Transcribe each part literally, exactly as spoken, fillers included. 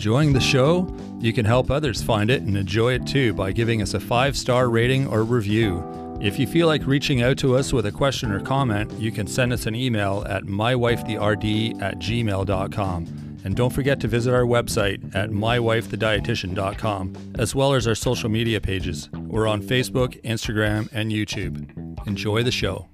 enjoying the show? You can help others find it and enjoy it too by giving us a five-star rating or review. If you feel like reaching out to us with a question or comment, you can send us an email at mywifetherd at gmail dot com. And don't forget to visit our website at my wife the dietitian dot com, as well as our social media pages. We're on Facebook, Instagram, and YouTube. Enjoy the show.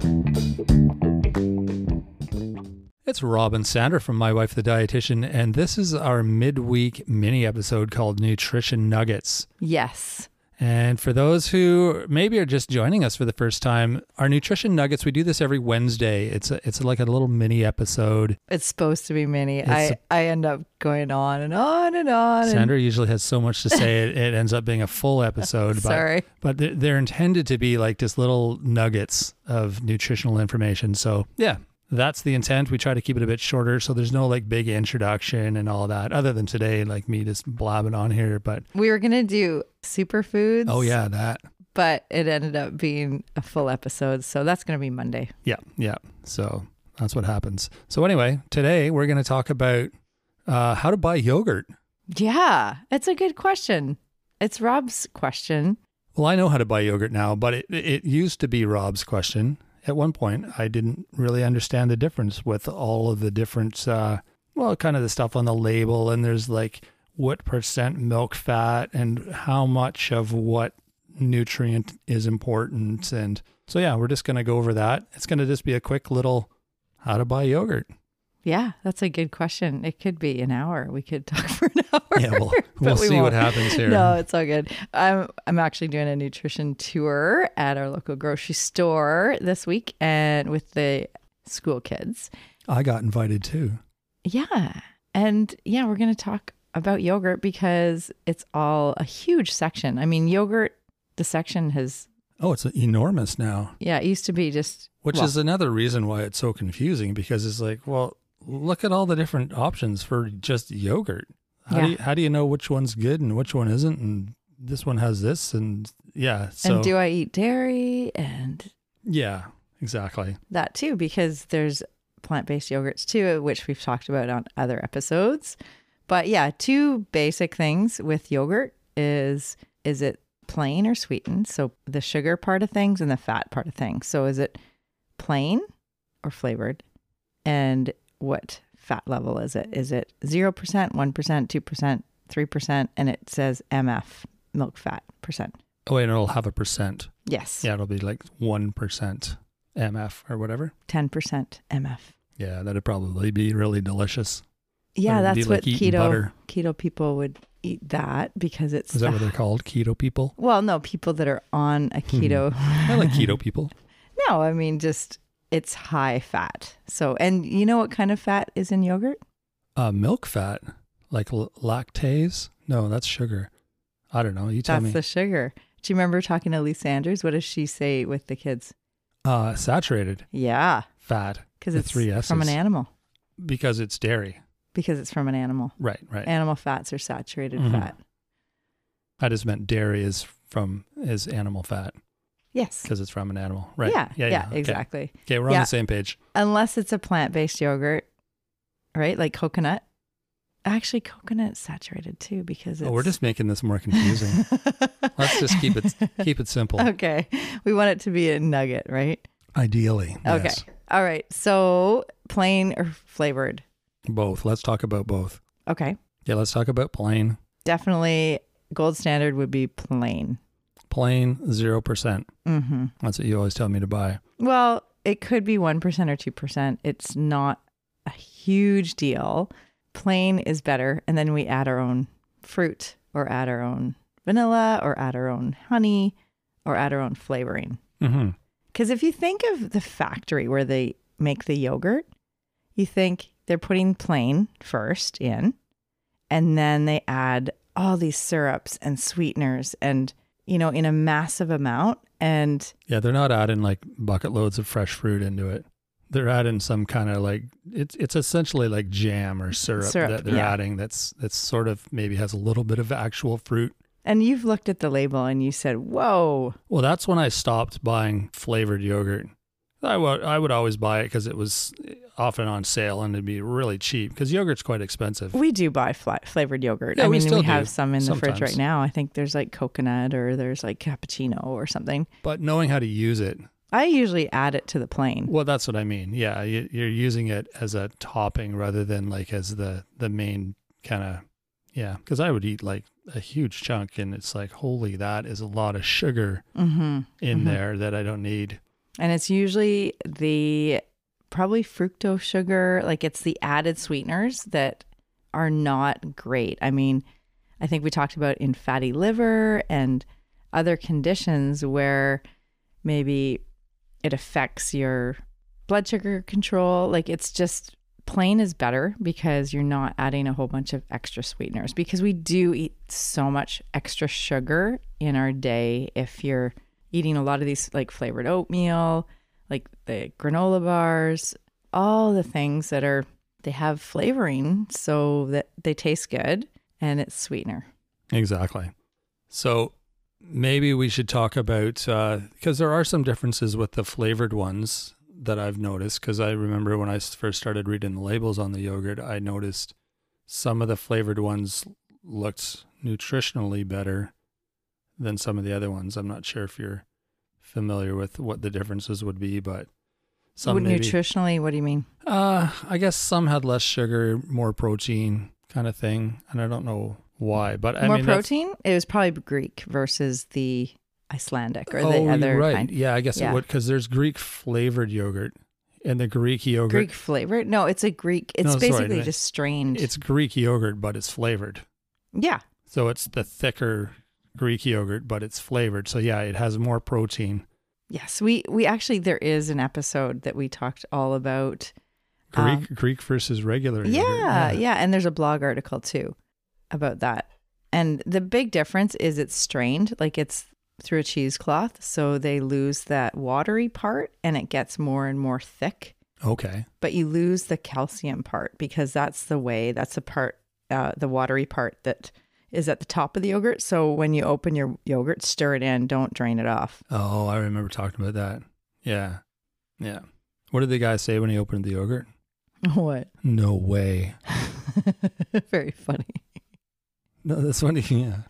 It's Robin Sander from My Wife the Dietitian, and this is our midweek mini episode called Nutrition Nuggets. Yes. And for those who maybe are just joining us for the first time, our Nutrition Nuggets, we do this every Wednesday. It's a, it's like a little mini episode. It's supposed to be mini. It's I, a- I end up going on and on and on. and- Sandra usually has so much to say, it, it ends up being a full episode. but, Sorry. But they're, they're intended to be like just little nuggets of nutritional information. So yeah, that's the intent. We try to keep it a bit shorter, so there's no like big introduction and all that, other than today, like me just blabbing on here. But We were going to do superfoods. oh yeah, that. But it ended up being a full episode. So that's going to be Monday. Yeah, yeah. So that's what happens. So anyway, today we're going to talk about uh, how to buy yogurt. Yeah. It's a good question. It's Rob's question. Well, I know how to buy yogurt now, but it, it used to be Rob's question. At one point, I didn't really understand the difference with all of the different, uh, well, kind of the stuff on the label. And there's like what percent milk fat and how much of what nutrient is important. And so, yeah, we're just going to go over that. It's going to just be a quick little how to buy yogurt. Yeah, that's a good question. It could be an hour. We could talk for an hour. Yeah, we'll, but we'll we see won't. what happens here. No, it's all good. I'm I'm actually doing a nutrition tour at our local grocery store this week and with the school kids. I got invited too. Yeah. And yeah, we're going to talk about yogurt because it's all a huge section. I mean, yogurt, the section has, Oh, it's enormous now. yeah, it used to be just, Which well, is another reason why it's so confusing, because it's like, well, look at all the different options for just yogurt. How, Yeah. do, you, how do you know which one's good and which one isn't? And this one has this. And yeah. So, and do I eat dairy and yeah, exactly. that too, because there's plant-based yogurts too, which we've talked about on other episodes. But yeah, two basic things with yogurt is, is it plain or sweetened? So the sugar part of things and the fat part of things. So is it plain or flavored? And what fat level is it? Is it zero percent, one percent, two percent, three percent? And it says M F, milk fat percent. Oh, and it'll have a percent. Yes. Yeah, it'll be like one percent M F or whatever. ten percent M F. Yeah, that'd probably be really delicious. Yeah, It'd be that's like what eating keto butter. keto people would eat that because it's Is that what they're called? Keto people? well, no, people that are on a keto. I like keto people. No, I mean just it's high fat. So, and you know what kind of fat is in yogurt? Uh, milk fat, like l- lactase? No, that's sugar. I don't know. You tell That's me. the sugar. Do you remember talking to Lee Sanders? What does she say with the kids? Uh, saturated Yeah, fat. because The it's three S's. from an animal. Because it's dairy. Because it's from an animal. Right, right. Animal fats are saturated Mhm. fat. I just meant dairy is from is animal fat Yes. because it's from an animal. Right. Yeah, yeah, Okay. exactly. Okay, we're on Yeah. the same page. Unless it's a plant-based yogurt, right? Like coconut. Actually, coconut's saturated too because it's... Oh, we're just making this more confusing. Let's just keep it keep it simple. Okay. We want it to be a nugget, right? Ideally. Okay. Yes. All right. So plain or flavored? Both. Let's talk about both. Okay. Yeah, let's talk about plain. Definitely gold standard would be plain. Plain, zero percent. Mm-hmm. That's what you always tell me to buy. Well, it could be one percent or two percent. It's not a huge deal. Plain is better. And then we add our own fruit or add our own vanilla or add our own honey or add our own flavoring. Mm-hmm. Because if you think of the factory where they make the yogurt, you think they're putting plain first in, and then they add all these syrups and sweeteners and, you know, in a massive amount. And Yeah, they're not adding like bucket loads of fresh fruit into it. They're adding some kind of like it's it's essentially like jam or syrup, Syrup, that they're yeah. adding that's that's sort of maybe has a little bit of actual fruit. and you've looked at the label and you said, whoa, Well, that's when I stopped buying flavored yogurt. I would I would always buy it because it was often on sale and it'd be really cheap because yogurt's quite expensive. We do buy fla- flavored yogurt. Yeah, I we mean, still we have do, some in the fridge sometimes. right now. I think there's like coconut or there's like cappuccino or something. But knowing how to use it, I usually add it to the plain. well, that's what I mean. Yeah, you, you're using it as a topping rather than like as the, the main kind of, yeah. Because I would eat like a huge chunk and it's like, holy, that is a lot of sugar Mm-hmm. in Mhm. there that I don't need. And it's usually the probably fructose sugar, like it's the added sweeteners that are not great. I mean, I think we talked about in fatty liver and other conditions where maybe it affects your blood sugar control. Like it's just plain is better because you're not adding a whole bunch of extra sweeteners, because we do eat so much extra sugar in our day. If you're eating a lot of these like flavored oatmeal, like the granola bars, all the things that are, they have flavoring so that they taste good and it's sweetener. Exactly. So maybe we should talk about, because there are some differences with the flavored ones that I've noticed, because I remember when I s- first started reading the labels on the yogurt, I noticed some of the flavored ones looked nutritionally better than some of the other ones. I'm not sure if you're familiar with what the differences would be, but some What- maybe, nutritionally, what do you mean? uh, I guess some had less sugar, more protein kind of thing. And I don't know why, but I More mean, that's- protein? It was probably Greek versus the Icelandic or oh, the other you're right. kind. Yeah, I guess Yeah. it would, because there's Greek flavored yogurt, and the Greek yogurt, Greek flavor? No, it's a Greek. It's No, sorry, basically no. just strained. it's Greek yogurt, but it's flavored. yeah. So it's the thicker Greek yogurt, but it's flavored. So yeah, it has more protein. Yes, we we actually there is an episode that we talked all about. Greek Um, Greek versus regular Yeah, yogurt. yeah, and there's a blog article too about that. And the big difference is it's strained, like it's through a cheesecloth, so they lose that watery part and it gets more and more thick. Okay. But you lose the calcium part because that's the way, that's the part, uh, the watery part that is at the top of the yogurt. So when you open your yogurt, stir it in, don't drain it off. Oh, I remember talking about that. Yeah. Yeah. What did the guy say when he opened the yogurt? What? No way. Very funny. No, that's funny. Yeah.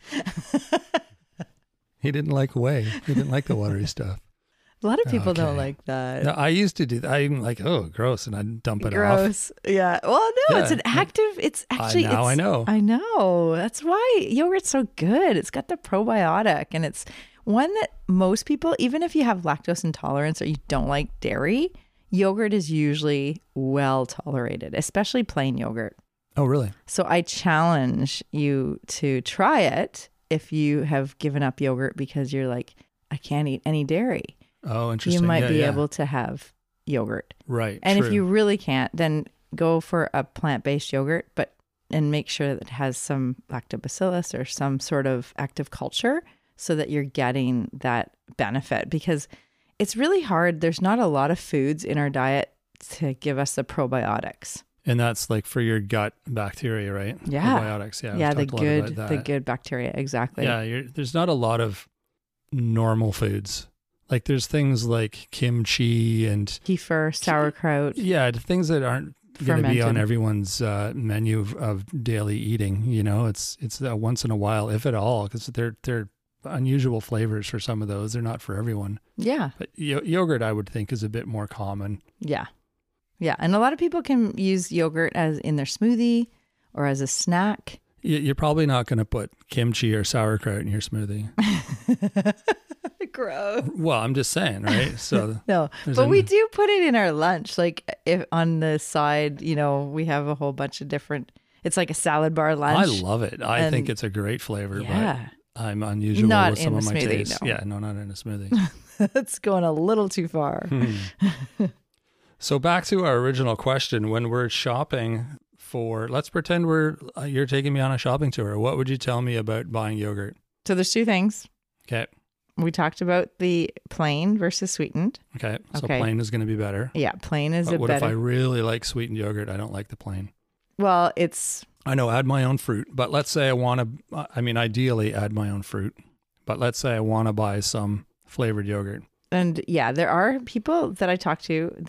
He didn't like whey. He didn't like the watery stuff. A lot of people don't Okay. like that. No, I used to do that. I'm like, oh, gross, and I'd dump it off. Gross. Yeah. Well, no, it's Yeah. an active. It's actually. I, now it's, I know. I know. That's why yogurt's so good. It's got the probiotic, and it's one that most people, even if you have lactose intolerance or you don't like dairy, yogurt is usually well tolerated, especially plain yogurt. Oh, really? So I challenge you to try it if you have given up yogurt because you're like, I can't eat any dairy. Oh, interesting. You might Yeah, be yeah. able to have yogurt. Right. And true. if you really can't, then go for a plant-based yogurt, but and make sure that it has some lactobacillus or some sort of active culture so that you're getting that benefit, because it's really hard. There's not a lot of foods in our diet to give us the probiotics. And that's like for your gut bacteria, right? Yeah. Probiotics. Yeah. we've yeah, the talked a lot about good that. the good bacteria, exactly. Yeah. You're, there's not a lot of normal foods. Like there's things like kimchi and Kefir, sauerkraut. yeah, things that aren't going to be on Fermented. everyone's uh, menu of, of daily eating. You know, it's it's uh, once in a while, if at all, because they're they're unusual flavors for some of those. They're not for everyone. Yeah. But yo- yogurt, I would think, is a bit more common. Yeah. Yeah. And a lot of people can use yogurt as in their smoothie or as a snack. Y- You're probably not going to put kimchi or sauerkraut in your smoothie. Gross. Well, I'm just saying, right? So No, There's but we an- do put it in our lunch. Like if on the side, you know, we have a whole bunch of different, it's like a salad bar I lunch. love it. I And- think it's a great flavor, Yeah. but I'm unusual Not with in some a of my smoothie, tastes. no. Yeah, no, not in a smoothie. That's going a little too far. Hmm. So back to our original question: when we're shopping for, let's pretend we're uh, you're taking me on a shopping tour. What would you tell me about buying yogurt? So there's two things. Okay, We talked about the plain versus sweetened. okay. So Okay. plain is going to be better. Yeah, plain is But a what better. if I really like sweetened yogurt? I don't like the plain. Well, it's I know, add my own fruit, but let's say I want to. I mean, ideally, add my own fruit. But let's say I want to buy some flavored yogurt. and yeah, there are people that I talk to that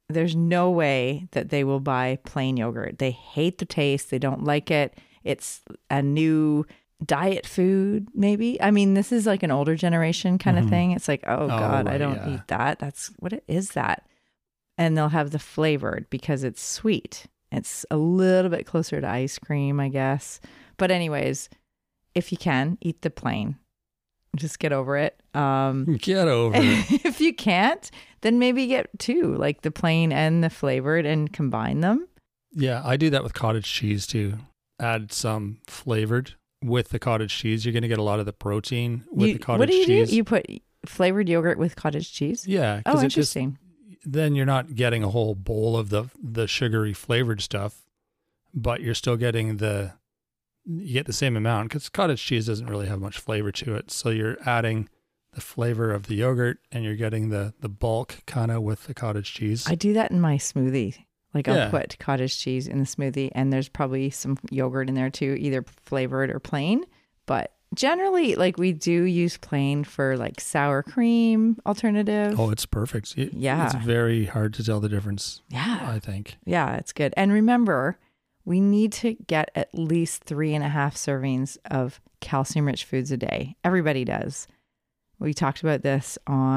there's no way that they will buy plain yogurt. They hate the taste. They don't like it. It's a new diet food, maybe. I mean, this is like an older generation kind mm-hmm. of thing. It's like, oh, oh God, right, I don't yeah. eat that. That's what it is that. And they'll have the flavored because it's sweet. It's a little bit closer to ice cream, I guess. But anyways, if you can, eat the plain. Just get over it. Um, get over it. If you can't, then maybe get two, like the plain and the flavored, and combine them. Yeah, I do that with cottage cheese too. Add some flavored with the cottage cheese. You're going to get a lot of the protein with you, the cottage what do you cheese. Do? You put flavored yogurt with cottage cheese? Yeah. Oh, interesting. Just, then you're not getting a whole bowl of the the sugary flavored stuff, but you're still getting the... You get the same amount because cottage cheese doesn't really have much flavor to it. So you're adding the flavor of the yogurt and you're getting the, the bulk kind of with the cottage cheese. I do that in my smoothie. Like I'll yeah. put cottage cheese in the smoothie and there's probably some yogurt in there too, either flavored or plain. But generally, like we do use plain for like sour cream alternative. Oh, it's perfect. It, yeah. It's very hard to tell the difference. Yeah. I think. Yeah, it's good. And remember, we need to get at least three and a half servings of calcium-rich foods a day. Everybody does. We talked about this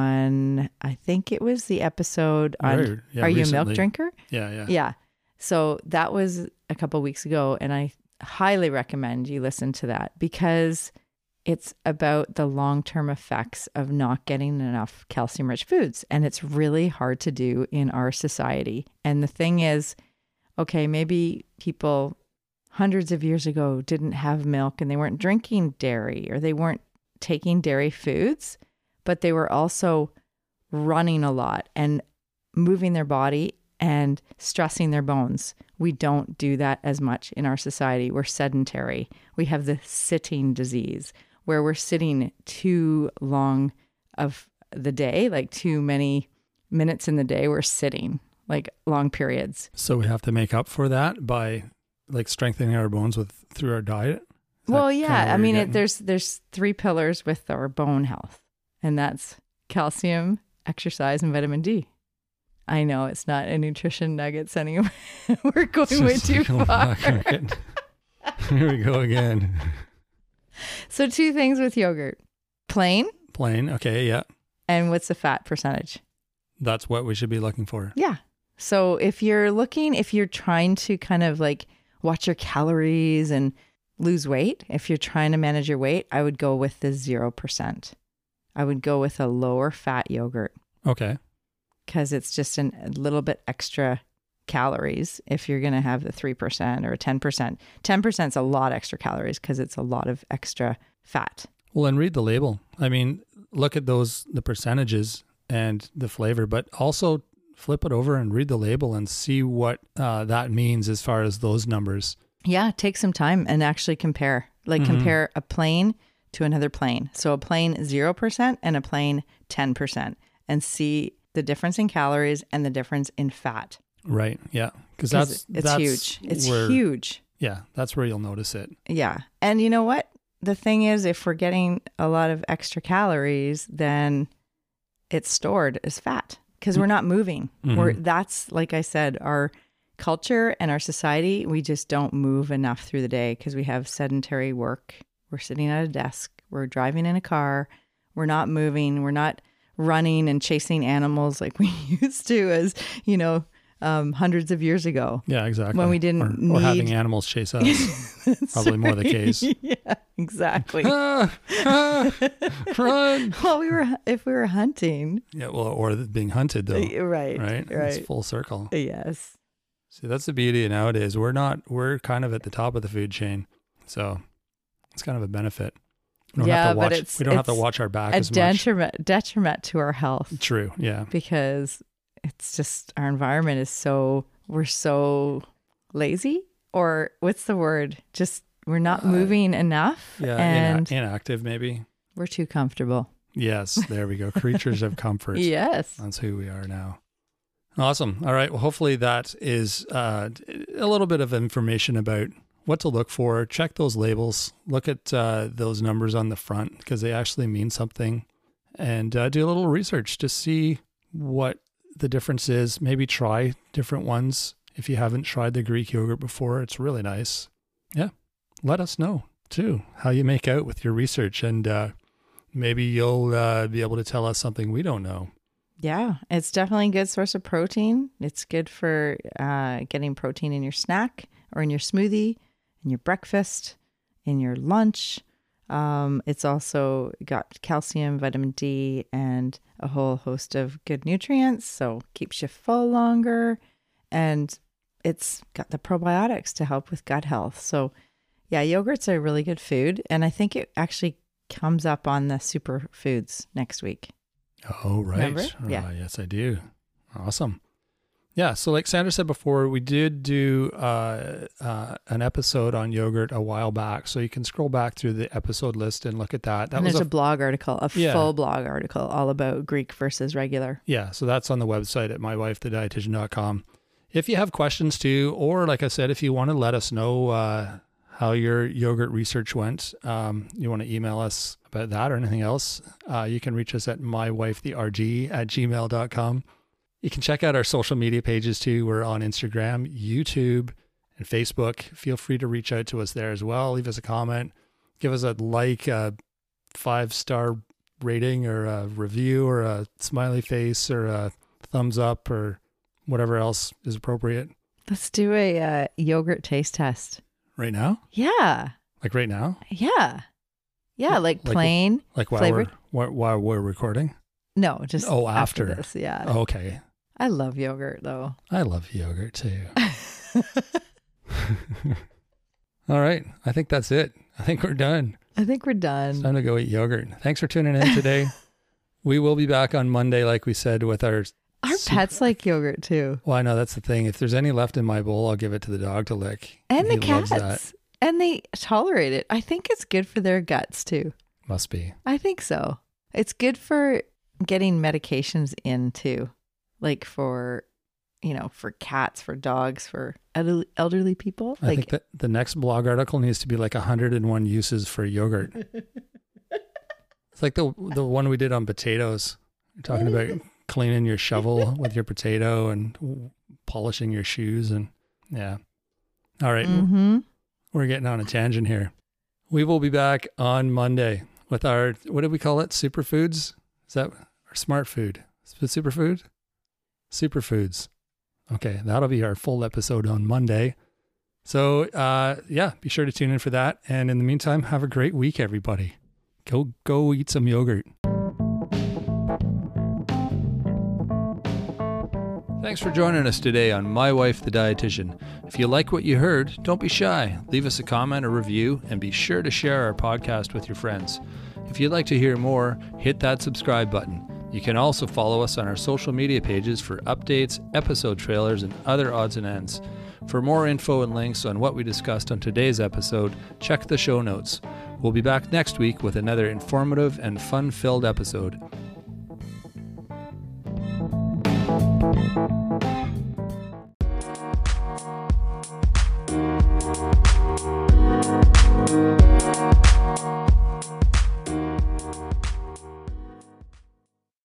on, I think it was the episode on, right. yeah, Are You recently. a Milk Drinker? Yeah, yeah. Yeah. So that was a couple of weeks ago, and I highly recommend you listen to that because it's about the long-term effects of not getting enough calcium-rich foods. And it's really hard to do in our society. And the thing is, okay, maybe people hundreds of years ago didn't have milk and they weren't drinking dairy or they weren't taking dairy foods, but they were also running a lot and moving their body and stressing their bones. We don't do that as much in our society. We're sedentary. We have the sitting disease where we're sitting too long of the day, like too many minutes in the day we're sitting. Like long periods. So we have to make up for that by like strengthening our bones with through our diet? Is well, yeah. I mean, it, there's there's three pillars with our bone health, and that's calcium, exercise, and vitamin D. I know it's not a nutrition nuggets anyway. We're going way too far. Here we go again. So two things with yogurt. Plain. Plain. Okay. Yeah. And what's the fat percentage? That's what we should be looking for. Yeah. So if you're looking, if you're trying to kind of like watch your calories and lose weight, if you're trying to manage your weight, I would go with the zero percent. I would go with a lower fat yogurt. Okay. Because it's just an, a little bit extra calories if you're going to have the three percent or ten percent. ten percent is a lot extra calories because it's a lot of extra fat. Well, and read the label. I mean, look at those, the percentages and the flavor, but also flip it over and read the label and see what uh, that means as far as those numbers. Yeah, take some time and actually compare. Like mm-hmm. compare a plain to another plain. So a plain zero percent and a plain ten percent, and see the difference in calories and the difference in fat. Right. Yeah. Because that's it's that's huge. It's where, huge. Yeah. That's where you'll notice it. Yeah. And you know what? The thing is, if we're getting a lot of extra calories, then it's stored as fat because we're not moving. Mm-hmm. We're that's, like I said, our culture and our society, we just don't move enough through the day because we have sedentary work. We're sitting at a desk. We're driving in a car. We're not moving. We're not running and chasing animals like we used to as, you know, um, hundreds of years ago. Yeah, exactly. When we didn't or, need... Or having animals chase us. Probably more the case. Yeah, exactly. Ah, ah, run! Well, we were, if we were hunting. Yeah, well, or being hunted though. Right, right. Right. It's full circle. Yes. See, that's the beauty of nowadays. We're not, we're kind of at the top of the food chain. So it's kind of a benefit. We don't yeah, have to watch, but it's we don't it's have to watch our back a as detriment, much. detriment to our health. True. Yeah. Because it's just, our environment is so, we're so lazy, or what's the word? Just, we're not moving uh, enough. Yeah. And ina- inactive maybe. We're too comfortable. Yes. There we go. Creatures of comfort. Yes. That's who we are now. Awesome. All right. Well, hopefully that is uh, a little bit of information about what to look for. Check those labels. Look at uh, those numbers on the front because they actually mean something. And uh, do a little research to see what the difference is maybe try different ones. If you haven't tried the Greek yogurt before, it's really nice. Yeah. Let us know too how you make out with your research, and uh, maybe you'll uh, be able to tell us something we don't know. Yeah, it's definitely a good source of protein. It's good for uh, getting protein in your snack or in your smoothie, in your breakfast, in your lunch. Um, it's also got calcium, vitamin D, and a whole host of good nutrients. So keeps you full longer. And it's got the probiotics to help with gut health. So yeah, yogurt's a really good food. And I think it actually comes up on the superfoods next week. Oh, right. Remember? Yeah. Uh, yes, I do. Awesome. Yeah. So like Sandra said before, we did do uh, uh, an episode on yogurt a while back. So you can scroll back through the episode list and look at that. That and was there's a, a blog article, a yeah. full blog article all about Greek versus regular. Yeah. So that's on the website at my wife the dietitian dot com. If you have questions too, or like I said, if you want to let us know uh, how your yogurt research went, um, you want to email us about that or anything else, uh, you can reach us at mywifetherg at gmail dot com. You can check out our social media pages too. We're on Instagram, YouTube, and Facebook. Feel free to reach out to us there as well. Leave us a comment, give us a like, a five-star rating or a review or a smiley face or a thumbs up or whatever else is appropriate. Let's do a uh, yogurt taste test. Right now? Yeah. Like right now? Yeah. Yeah, like, Like plain. Like while flavored? we're, while we're recording? No, just Oh, after, after. this. Yeah. Okay. I love yogurt though. I love yogurt too. All right. I think that's it. I think we're done. I think we're It's done. time to go eat yogurt. Thanks for tuning in today. We will be back on Monday, like we said, with our... Our super- pets like yogurt too. Well, I know that's the thing. If there's any left in my bowl, I'll give it to the dog to lick. And He the loves that. cats. And they tolerate it. I think it's good for their guts too. Must be. I think so. It's good for getting medications in too. Like for, you know, for cats, for dogs, for elderly, elderly people. I Like think that the next blog article needs to be like one hundred and one uses for yogurt. It's like the the one we did on potatoes. You're talking about cleaning your shovel with your potato and polishing your shoes. And yeah. All right. mm-hmm. We're getting on a tangent here. We will be back on Monday with our, what did we call it? Superfoods? Is that our smart food? Superfood? Superfoods. Okay, that'll be our full episode on Monday. So, uh, yeah, be sure to tune in for that. And in the meantime, have a great week, everybody. Go, go eat some yogurt. Thanks for joining us today on My Wife the Dietitian. If you like what you heard, don't be shy. Leave us a comment or review, and be sure to share our podcast with your friends. If you'd like to hear more, hit that subscribe button. You can also follow us on our social media pages for updates, episode trailers, and other odds and ends. For more info and links on what we discussed on today's episode, check the show notes. We'll be back next week with another informative and fun-filled episode.